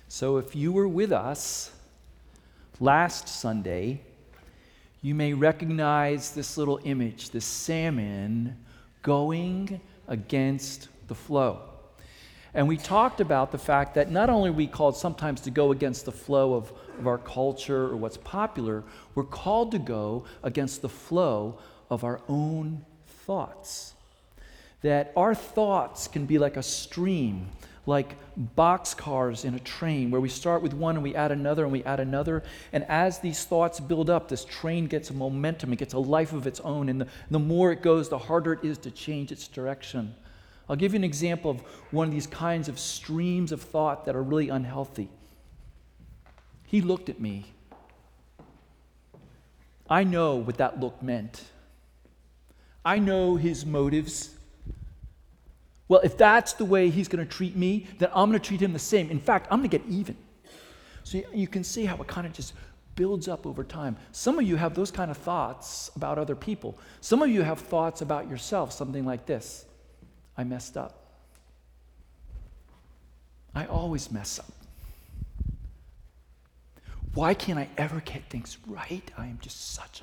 So if you were with us last Sunday, you may recognize this little image, this salmon going against the flow. And we talked about the fact that not only are we called sometimes to go against the flow of our culture or what's popular, we're called to go against the flow of our own thoughts. That our thoughts can be like a stream, like boxcars in a train, where we start with one and we add another and we add another. And as these thoughts build up, this train gets a momentum, it gets a life of its own. And the more it goes, the harder it is to change its direction. I'll give you an example of one of these kinds of streams of thought that are really unhealthy. He looked at me. I know what that look meant. I know his motives. Well, if that's the way he's going to treat me, then I'm going to treat him the same. In fact, I'm going to get even. So you can see how it kind of just builds up over time. Some of you have those kind of thoughts about other people. Some of you have thoughts about yourself, something like this. I messed up. I always mess up. Why can't I ever get things right? I am just such a...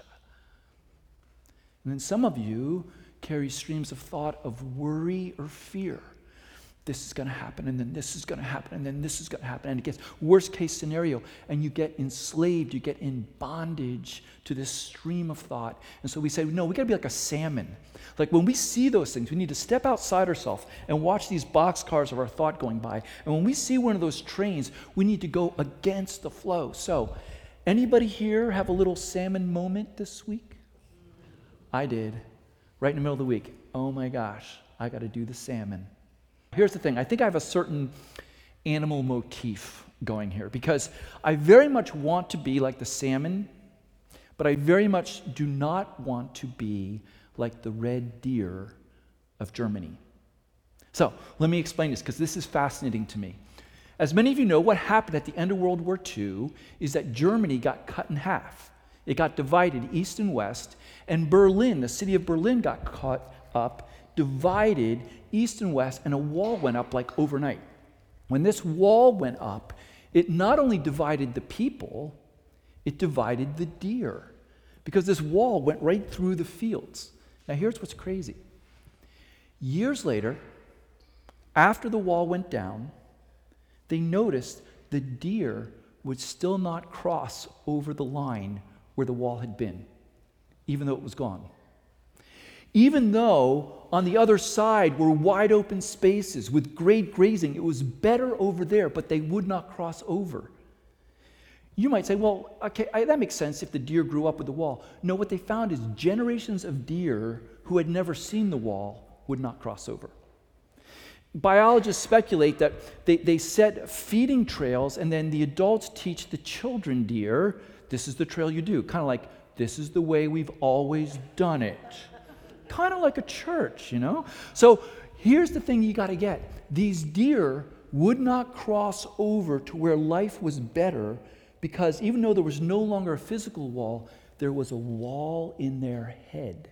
And then some of you carry streams of thought of worry or fear. This is going to happen, and then this is going to happen, and then this is going to happen, and it gets worst case scenario, and you get enslaved, you get in bondage to this stream of thought. And so we say, no, we got to be like a salmon. Like when we see those things, we need to step outside ourselves and watch these boxcars of our thought going by. And when we see one of those trains, we need to go against the flow. So, anybody here have a little salmon moment this week? I did. Right in the middle of the week. Oh my gosh, I got to do the salmon. Here's the thing. I think I have a certain animal motif going here because I very much want to be like the salmon, but I very much do not want to be like the red deer of Germany. So let me explain this because this is fascinating to me. As many of you know, what happened at the end of World War II is that Germany got cut in half. It got divided east and west, and Berlin, the city of Berlin, got cut up, divided east and west, and a wall went up like overnight. When this wall went up, it not only divided the people, it divided the deer, because this wall went right through the fields. Now here's what's crazy. Years later, after the wall went down, they noticed the deer would still not cross over the line where the wall had been, even though it was gone. Even though on the other side were wide open spaces with great grazing, it was better over there, but they would not cross over. You might say, well, okay, that makes sense if the deer grew up with the wall. No, what they found is generations of deer who had never seen the wall would not cross over. Biologists speculate that they set feeding trails, and then the adults teach the children deer, this is the trail you do, kind of like, this is the way we've always done it. Kind of like a church, you know? So here's the thing you got to get. These deer would not cross over to where life was better because even though there was no longer a physical wall, there was a wall in their head.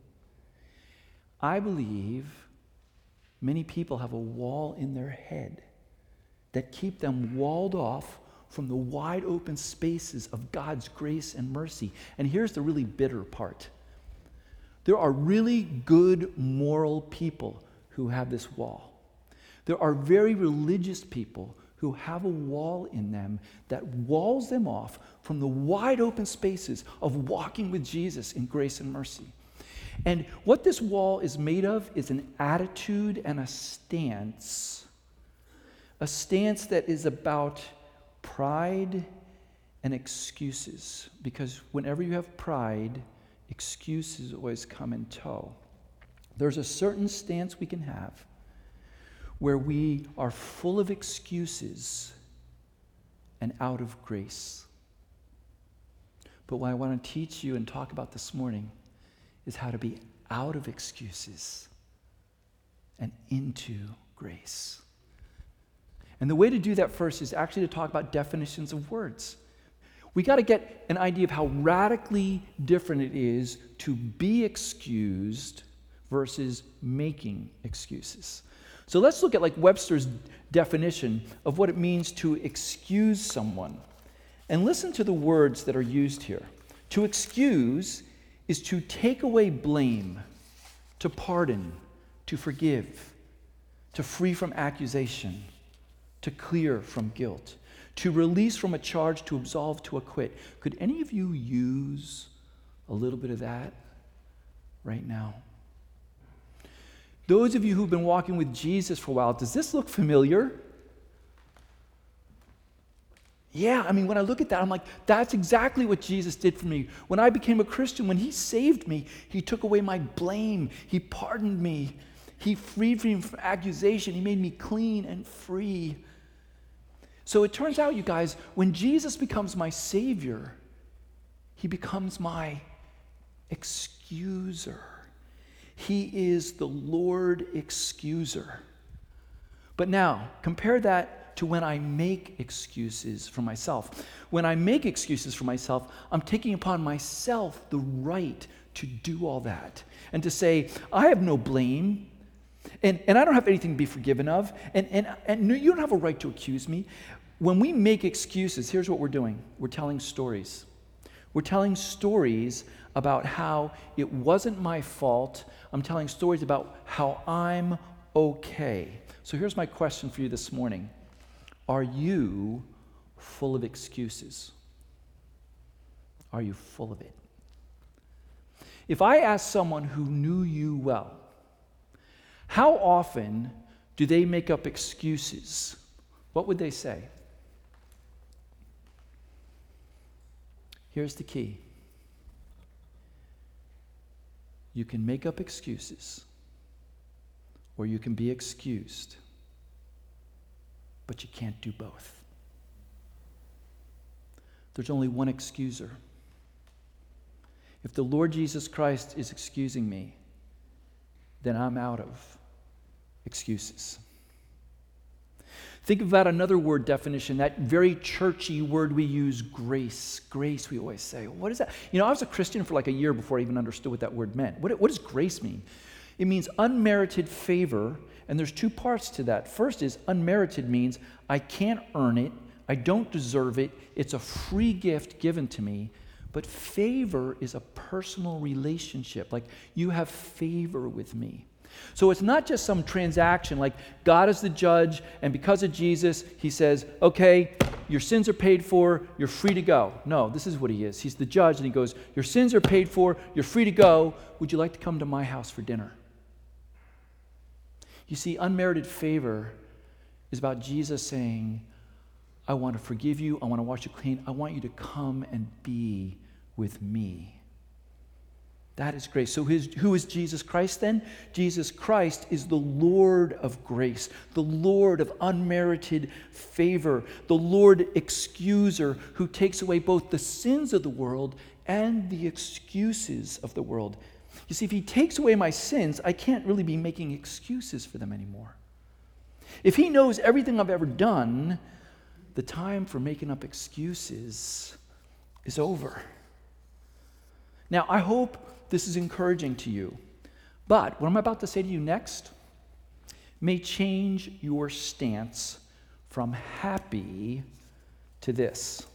I believe many people have a wall in their head that keep them walled off from the wide open spaces of God's grace and mercy. And here's the really bitter part. There are really good moral people who have this wall. There are very religious people who have a wall in them that walls them off from the wide open spaces of walking with Jesus in grace and mercy. And what this wall is made of is an attitude and a stance that is about pride and excuses. Because whenever you have pride, excuses always come in tow. There's a certain stance we can have where we are full of excuses and out of grace. But what I want to teach you and talk about this morning is how to be out of excuses and into grace. And the way to do that first is actually to talk about definitions of words. We got to get an idea of how radically different it is to be excused versus making excuses. So let's look at like Webster's definition of what it means to excuse someone. And listen to the words that are used here. To excuse is to take away blame, to pardon, to forgive, to free from accusation, to clear from guilt, to release from a charge, to absolve, to acquit. Could any of you use a little bit of that right now? Those of you who've been walking with Jesus for a while, does this look familiar? Yeah, I mean, when I look at that, I'm like, that's exactly what Jesus did for me. When I became a Christian, when he saved me, he took away my blame. He pardoned me. He freed me from accusation. He made me clean and free. So it turns out, you guys, when Jesus becomes my Savior, he becomes my excuser. He is the Lord excuser. But now, compare that to when I make excuses for myself. When I make excuses for myself, I'm taking upon myself the right to do all that and to say, I have no blame, and I don't have anything to be forgiven of, and you don't have a right to accuse me. When we make excuses, here's what we're doing. We're telling stories. We're telling stories about how it wasn't my fault. I'm telling stories about how I'm okay. So here's my question for you this morning. Are you full of excuses? Are you full of it? If I ask someone who knew you well, how often do they make up excuses? What would they say? Here's the key. You can make up excuses, or you can be excused, but you can't do both. There's only one excuser. If the Lord Jesus Christ is excusing me, then I'm out of excuses. Think about another word definition, that very churchy word we use, grace. Grace, we always say. What is that? You know, I was a Christian for like a year before I even understood what that word meant. What does grace mean? It means unmerited favor, and there's two parts to that. First is unmerited means I can't earn it, I don't deserve it, it's a free gift given to me. But favor is a personal relationship, like you have favor with me. So it's not just some transaction like God is the judge, and because of Jesus, he says, okay, your sins are paid for, you're free to go. No, this is what he is. He's the judge, and he goes, your sins are paid for, you're free to go. Would you like to come to my house for dinner? You see, unmerited favor is about Jesus saying, I want to forgive you, I want to wash you clean, I want you to come and be with me. That is grace. So who is Jesus Christ then? Jesus Christ is the Lord of grace, the Lord of unmerited favor, the Lord excuser who takes away both the sins of the world and the excuses of the world. You see, if he takes away my sins, I can't really be making excuses for them anymore. If he knows everything I've ever done, the time for making up excuses is over. Now, I hope this is encouraging to you, but what I'm about to say to you next may change your stance from happy to this.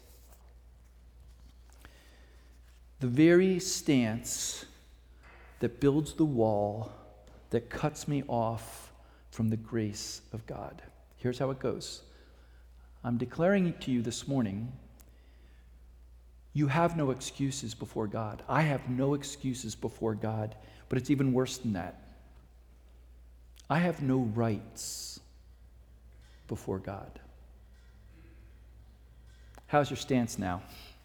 The very stance that builds the wall that cuts me off from the grace of God. Here's how it goes. I'm declaring to you this morning, you have no excuses before God. I have no excuses before God, but it's even worse than that. I have no rights before God. How's your stance now?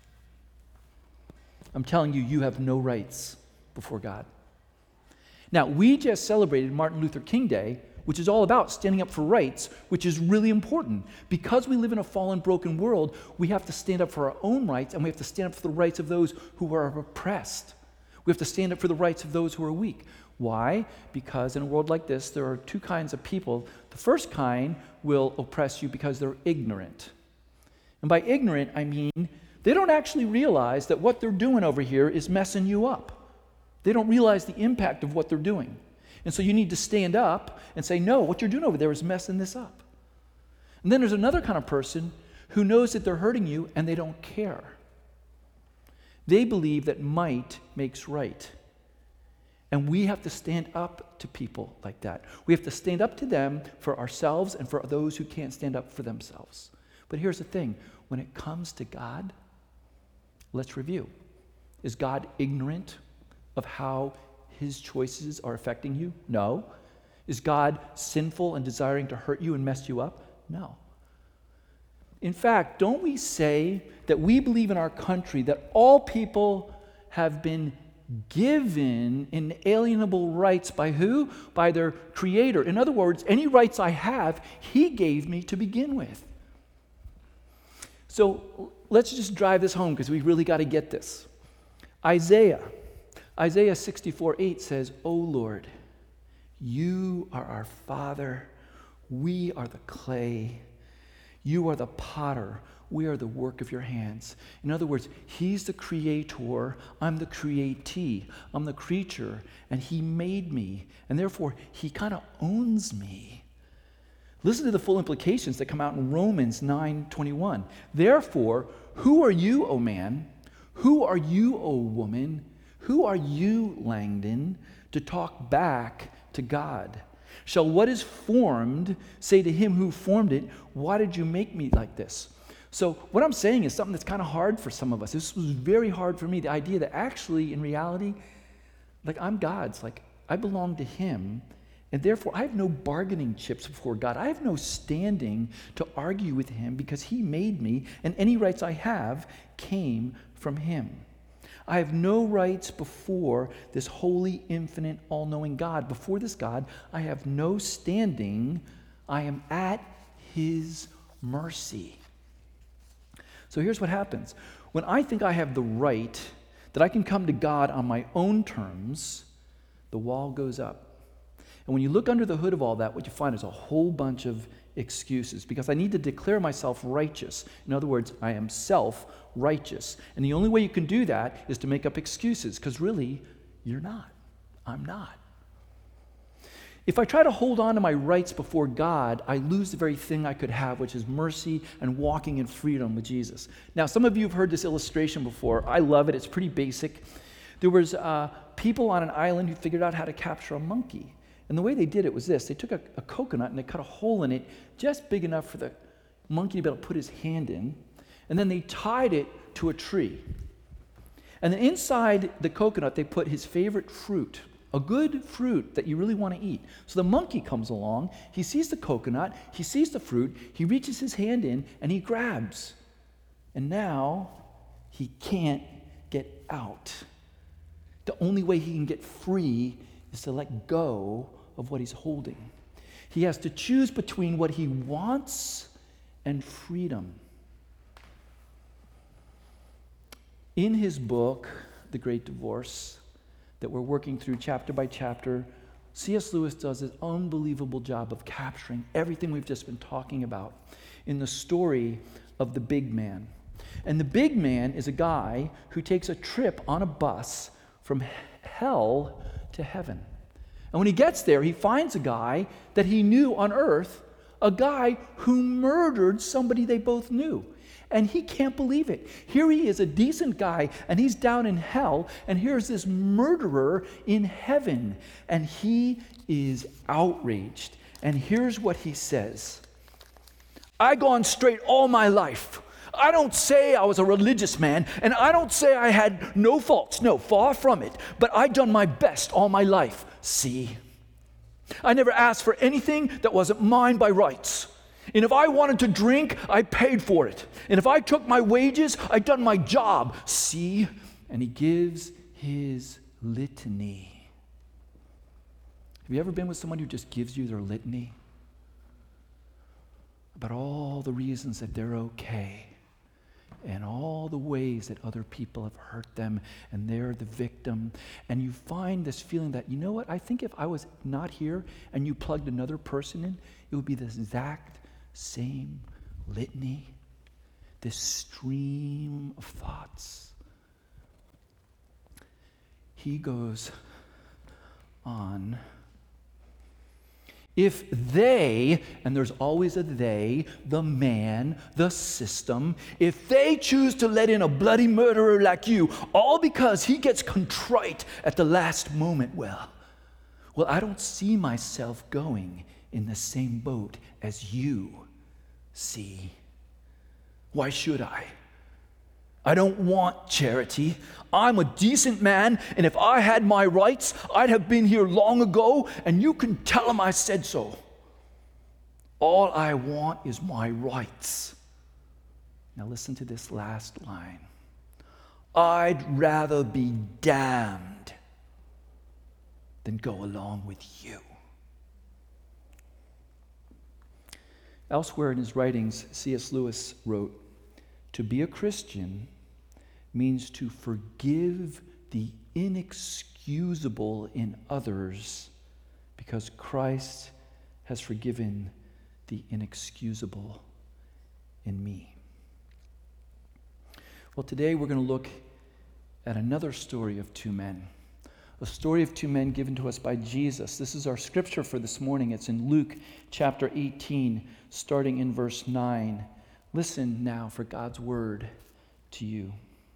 I'm telling you, you have no rights before God. Now, we just celebrated Martin Luther King Day, which is all about standing up for rights, which is really important. Because we live in a fallen, broken world, we have to stand up for our own rights, and we have to stand up for the rights of those who are oppressed. We have to stand up for the rights of those who are weak. Why? Because in a world like this, there are two kinds of people. The first kind will oppress you because they're ignorant. And by ignorant, I mean they don't actually realize that what they're doing over here is messing you up. They don't realize the impact of what they're doing. And so you need to stand up and say, no, what you're doing over there is messing this up. And then there's another kind of person who knows that they're hurting you and they don't care. They believe that might makes right. And we have to stand up to people like that. We have to stand up to them for ourselves and for those who can't stand up for themselves. But here's the thing. When it comes to God, let's review. Is God ignorant of how his choices are affecting you? No. Is God sinful and desiring to hurt you and mess you up? No. In fact, don't we say that we believe in our country that all people have been given inalienable rights by who? By their Creator. In other words, any rights I have, he gave me to begin with. So let's just drive this home because we really got to get this. Isaiah 64:8 says, "O Lord, you are our Father, we are the clay. You are the potter, we are the work of your hands." In other words, he's the creator, I'm the createe, I'm the creature, and he made me, and therefore he kind of owns me. Listen to the full implications that come out in Romans 9:21. Therefore, who are you, O man? Who are you, O woman? Who are you, Langdon, to talk back to God? Shall what is formed say to him who formed it, why did you make me like this? So what I'm saying is something that's kind of hard for some of us. This was very hard for me, the idea that actually, in reality, like I'm God's, like I belong to him, and therefore I have no bargaining chips before God. I have no standing to argue with him because he made me, and any rights I have came from him. I have no rights before this holy, infinite, all-knowing God. Before this God, I have no standing. I am at his mercy. So here's what happens. When I think I have the right, that I can come to God on my own terms, the wall goes up. And when you look under the hood of all that, what you find is a whole bunch of excuses, because I need to declare myself righteous. In other words, I am self-righteous. And the only way you can do that is to make up excuses, because really, you're not. I'm not. If I try to hold on to my rights before God, I lose the very thing I could have, which is mercy and walking in freedom with Jesus. Now, some of you have heard this illustration before. I love it. It's pretty basic. There was people on an island who figured out how to capture a monkey. And the way they did it was this. They took a coconut and they cut a hole in it just big enough for the monkey to be able to put his hand in. And then they tied it to a tree. And then inside the coconut, they put his favorite fruit, a good fruit that you really want to eat. So the monkey comes along. He sees the coconut. He sees the fruit. He reaches his hand in and he grabs. And now he can't get out. The only way he can get free is to let go of what he's holding. He has to choose between what he wants and freedom. In his book, The Great Divorce, that we're working through chapter by chapter, C.S. Lewis does an unbelievable job of capturing everything we've just been talking about in the story of the big man. And the big man is a guy who takes a trip on a bus from hell to heaven. And when he gets there, he finds a guy that he knew on earth, a guy who murdered somebody they both knew. And he can't believe it. Here he is, a decent guy, and he's down in hell, and here's this murderer in heaven. And he is outraged. And here's what he says. "I gone straight all my life. I don't say I was a religious man, and I don't say I had no faults. No, far from it. But I done my best all my life. See? I never asked for anything that wasn't mine by rights. And if I wanted to drink, I paid for it. And if I took my wages, I done my job. See?" And he gives his litany. Have you ever been with someone who just gives you their litany about all the reasons that they're okay? And all the ways that other people have hurt them, and they're the victim. And you find this feeling that, you know what, I think if I was not here and you plugged another person in, it would be this exact same litany, this stream of thoughts. He goes on If they, and there's always a they, the man, the system, if they choose to let in a bloody murderer like you, all because he gets contrite at the last moment, well, I don't see myself going in the same boat as you see. Why should I? I don't want charity. I'm a decent man, and if I had my rights, I'd have been here long ago, and you can tell him I said so. All I want is my rights. Now listen to this last line. I'd rather be damned than go along with you. Elsewhere in his writings, C.S. Lewis wrote, to be a Christian means to forgive the inexcusable in others because Christ has forgiven the inexcusable in me. Well, today we're going to look at another story of two men. A story of two men given to us by Jesus. This is our scripture for this morning. It's in Luke chapter 18, starting in verse 9. Listen now for God's word to you.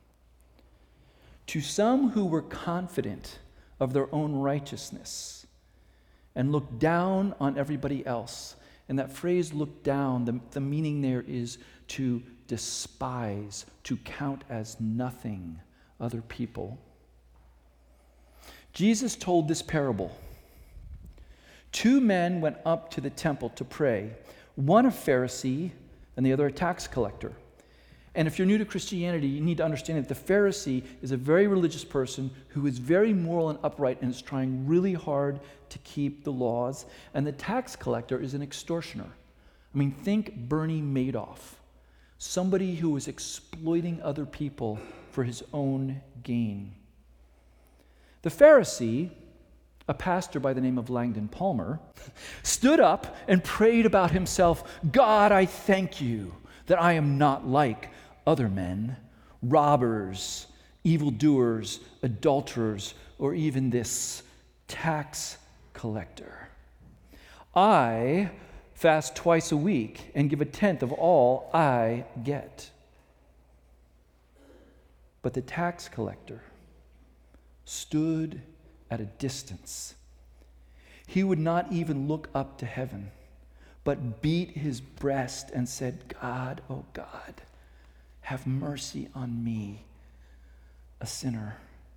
To some who were confident of their own righteousness and looked down on everybody else. And that phrase, look down, the meaning there is to despise, to count as nothing other people. Jesus told this parable. Two men went up to the temple to pray, one a Pharisee and the other a tax collector. And if you're new to Christianity, you need to understand that the Pharisee is a very religious person who is very moral and upright and is trying really hard to keep the laws. And the tax collector is an extortioner. I mean, think Bernie Madoff, somebody who is exploiting other people for his own gain. The Pharisee, a pastor by the name of Langdon Palmer, stood up and prayed about himself, God, I thank you that I am not like other men, robbers, evildoers, adulterers, or even this tax collector. I fast twice a week and give a tenth of all I get. But the tax collector stood at a distance. He would not even look up to heaven, but beat his breast and said, God, oh God, have mercy on me, a sinner.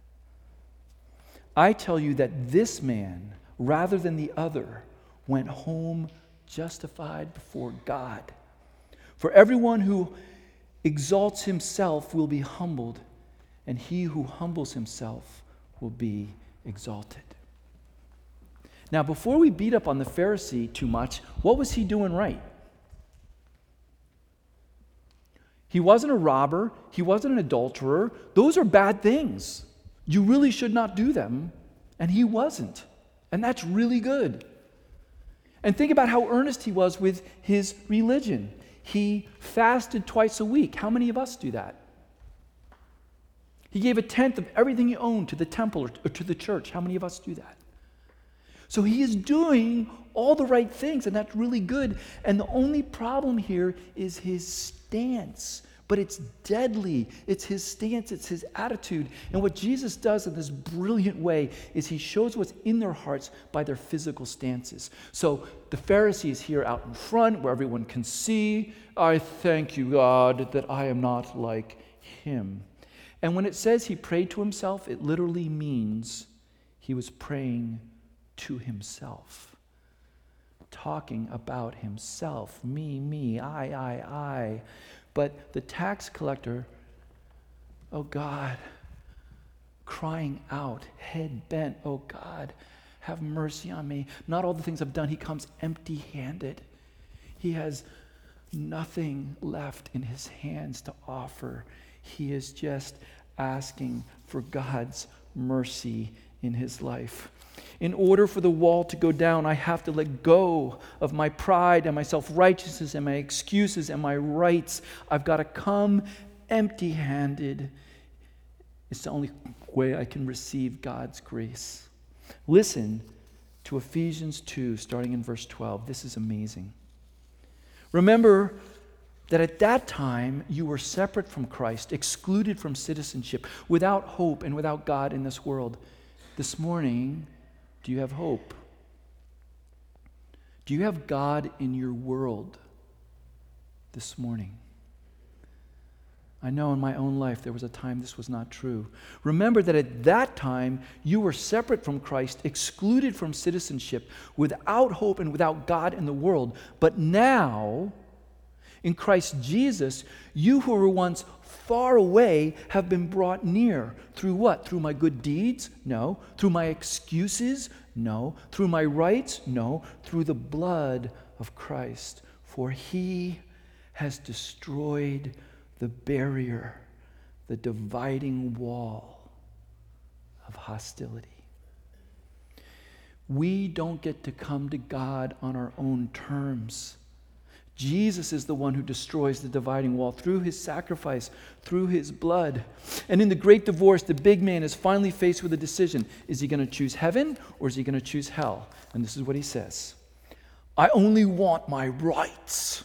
I tell you that this man, rather than the other, went home justified before God. For everyone who exalts himself will be humbled, and he who humbles himself will be exalted. Now, before we beat up on the Pharisee too much, what was he doing right? He wasn't a robber. He wasn't an adulterer. Those are bad things. You really should not do them. And he wasn't. And that's really good. And think about how earnest he was with his religion. He fasted twice a week. How many of us do that? He gave a tenth of everything he owned to the temple or to the church. How many of us do that? So he is doing all the right things, and that's really good. And the only problem here is his stance. But it's deadly. It's his stance. It's his attitude. And what Jesus does in this brilliant way is he shows what's in their hearts by their physical stances. So the Pharisee is here out in front where everyone can see. I thank you, God, that I am not like him. And when it says he prayed to himself, it literally means he was praying to himself, talking about himself, me, I. But the tax collector, oh God, crying out, head bent, oh God, have mercy on me. Not all the things I've done. He comes empty-handed. He has nothing left in his hands to offer. He is just asking for God's mercy in his life. In order for the wall to go down, I have to let go of my pride and my self-righteousness and my excuses and my rights. I've got to come empty-handed. It's the only way I can receive God's grace. Listen to Ephesians 2, starting in verse 12. This is amazing. Remember that at that time you were separate from Christ, excluded from citizenship, without hope and without God in this world. This morning, do you have hope? Do you have God in your world this morning? I know in my own life there was a time this was not true. Remember that at that time you were separate from Christ, excluded from citizenship, without hope and without God in the world. But now, in Christ Jesus, you who were once far away have been brought near. Through what? Through my good deeds? No. Through my excuses? No. Through my rights? No. Through the blood of Christ. For he has destroyed the barrier, the dividing wall of hostility. We don't get to come to God on our own terms. Jesus is the one who destroys the dividing wall through his sacrifice, through his blood. And in the great divorce, the big man is finally faced with a decision. Is he going to choose heaven or is he going to choose hell? And this is what he says. I only want my rights.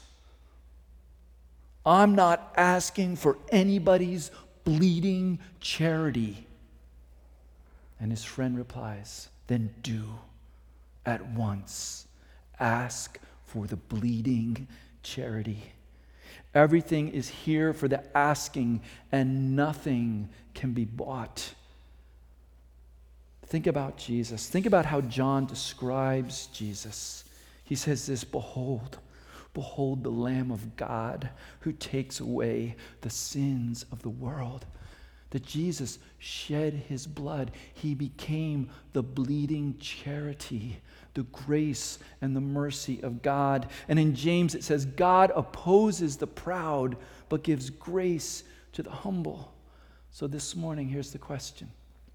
I'm not asking for anybody's bleeding charity. And his friend replies, then do at once. Ask for the bleeding charity. Everything is here for the asking, and nothing can be bought. Think about Jesus. Think about how John describes Jesus. He says this, behold the Lamb of God who takes away the sins of the world. That Jesus shed his blood. He became the bleeding charity, the grace and the mercy of God. And in James it says, God opposes the proud, but gives grace to the humble. So this morning, here's the question.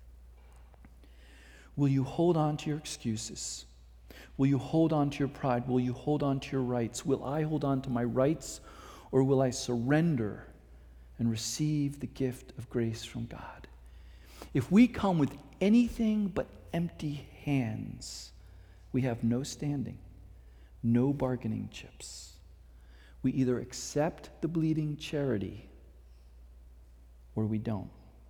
Will you hold on to your excuses? Will you hold on to your pride? Will you hold on to your rights? Will I hold on to my rights, or will I surrender and receive the gift of grace from God? If we come with anything but empty hands, we have no standing, no bargaining chips. We either accept the bleeding charity or we don't.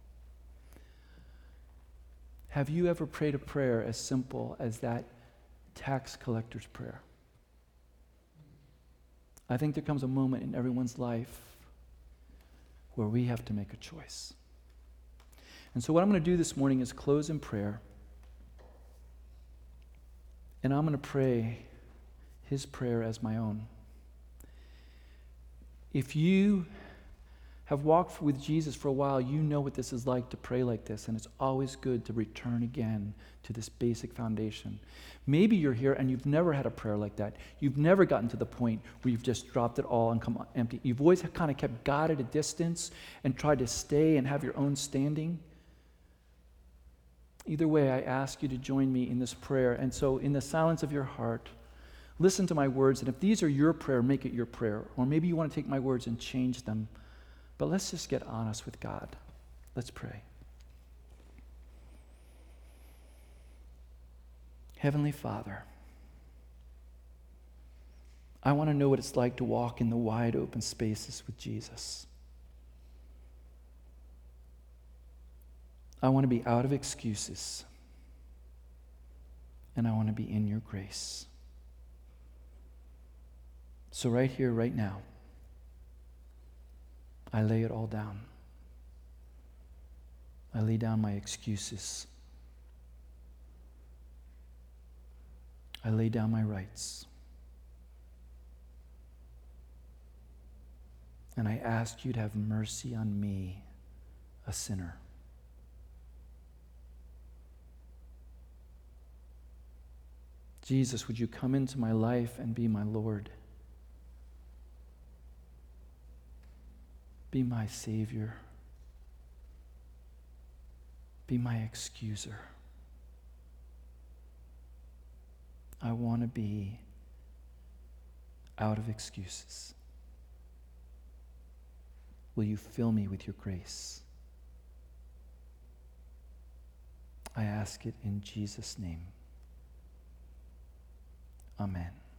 Have you ever prayed a prayer as simple as that tax collector's prayer? I think there comes a moment in everyone's life where we have to make a choice. And so what I'm going to do this morning is close in prayer. And I'm going to pray his prayer as my own. If you have walked with Jesus for a while, you know what this is like to pray like this, and it's always good to return again to this basic foundation. Maybe you're here and you've never had a prayer like that. You've never gotten to the point where you've just dropped it all and come empty. You've always kind of kept God at a distance and tried to stay and have your own standing. Either way, I ask you to join me in this prayer. And so in the silence of your heart, listen to my words, and if these are your prayer, make it your prayer. Or maybe you want to take my words and change them. But let's just get honest with God. Let's pray. Heavenly Father, I want to know what it's like to walk in the wide open spaces with Jesus. I want to be out of excuses, and I want to be in your grace. So right here, right now, I lay it all down. I lay down my excuses. I lay down my rights. And I ask you to have mercy on me, a sinner. Jesus, would you come into my life and be my Lord? Be my Savior. Be my excuser. I want to be out of excuses. Will you fill me with your grace? I ask it in Jesus' name. Amen.